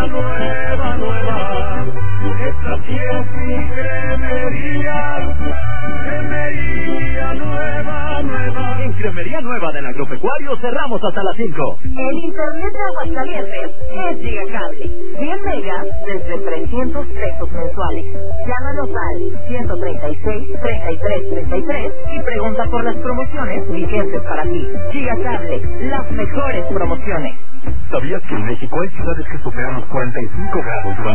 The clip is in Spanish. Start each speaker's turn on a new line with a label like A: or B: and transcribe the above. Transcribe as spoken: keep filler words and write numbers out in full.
A: nueva, nueva. Esta sí es mi cremería, cremería nueva, nueva.
B: En Cremería Nueva del Agropecuario cerramos hasta las cinco.
C: El internet de Aguascalientes es Gigacable. cien megas desde trescientos pesos mensuales. Llámanos al ciento treinta y seis, treinta y tres, treinta y tres y pregunta por las promociones vigentes para ti. Gigacable, las mejores promociones.
D: ¿Sabías que en México hay ciudades que superan los cuarenta y cinco grados durante